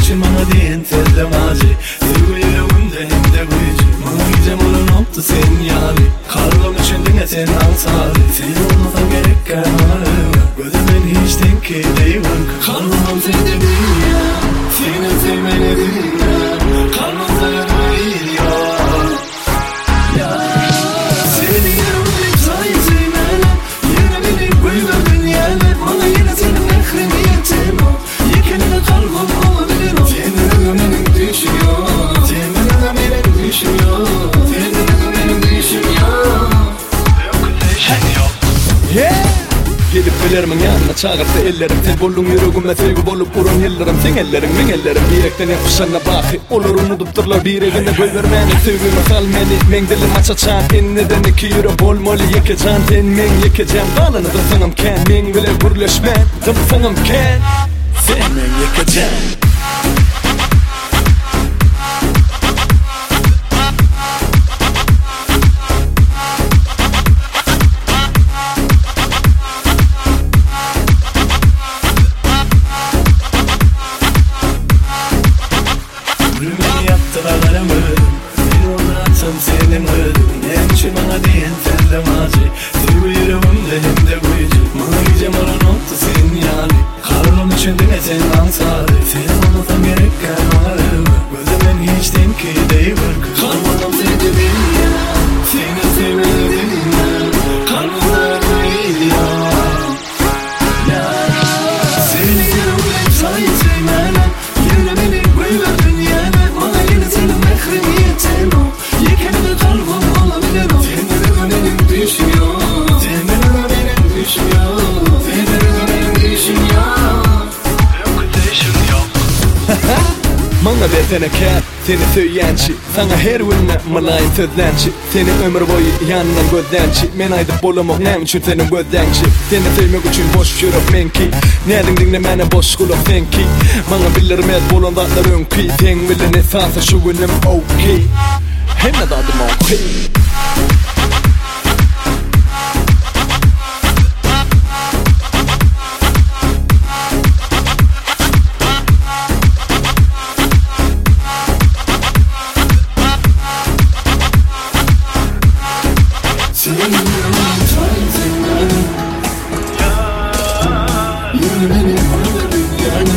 için bana diyen tellemacı. Sevgi yüreğimde hem de gücü. Bana gecem olan oldu sen yani. Karnım için dinle sen ansari. Sen olmadan gerek kalmalı. Gözümün hiç denki değil. Karnım sen de dünya. Senin sevmeni dünya. Karnım sana değil ya. Seni yerim sayı sevmeli. Yine beni böyle dünyada. Bana yine senin ekrim yetim o. Yekinin kalbim olabilir o. Senin ömrüm düşüyor. Senin ömrüm düşüyor. Senin ömrüm düşüyor. Gelip bilerimin yanına çağırdı ellerim. Tel bollum yüreğime sevgi bolup vurun yıllarım. Sen ellerim min ellerim bir ekten yapışanla bakı. Olur unutupturlar bir eginde koy vermeni. Sevgimi salmeni men dilim açaçan. En neden iki yürek olmalı yıkacan. En men yıkacağım bağlanı da sanım ken. Men bile gürleşmen dım sanım ken. Sen men yıkacağım. Senin öldüm, için bana diyen tellemacı. Sevgi yüreğimde hem de gücü. Bana gecem olan oldu sen yani. Karnım için dinle sen ansari. Sen olmadan gerek kalmalı. Gözümün hiç denki değil. Karnım seni dünya. Seni sevmeli dünya. Karnım sana değil ya. Seni yerim sayı sevmeli. Yine beni böyle dünyada. Bana yine senin mehrim yetim o. Yekinin kalbim olabilir o. Senin ömrüm düşüyor. Senin ömrüm düşüyor. Senin ömrüm düşüyor. Yok değişmiyor. Bana beteneke seni söylençi. Sana her gününe malayım sözlençi. Seni ömür boyu yanından gözlençi. Men aydıp bolamak nem için senin gözlençi. Seni sevmek için boş yürek menki. Nereden dinlemene boş kulak senki. Bana bilirim et bolandatlar önki. Sen bilin esası şu günüm okey. Hem de adım okey. Senin yüreğim sayesinde. Yine beni burada dünyada.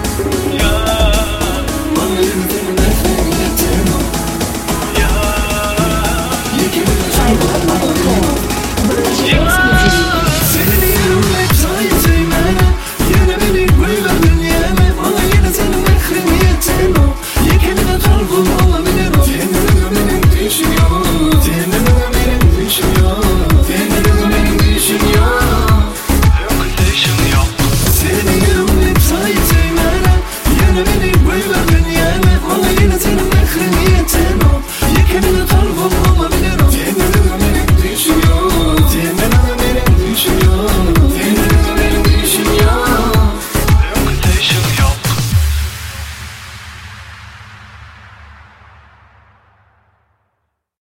Bana yine senin ekmeğin yetim o. Yekinin kalbim olabilir. Senin yüreğim sayesinde. Yine beni burada dünyada. Bana yine senin ekmeğin yetim o. Yekinin kalbim olabilir o. Senin ömrüm düşüyor. Senin ömrüm düşüyor. Senin ömrüm düşüyor. Yok değişmiyor. Senin yerim sayesinde. Yine beni böyle dünyada. Bana yine senin mehrim yetim o. Yekinin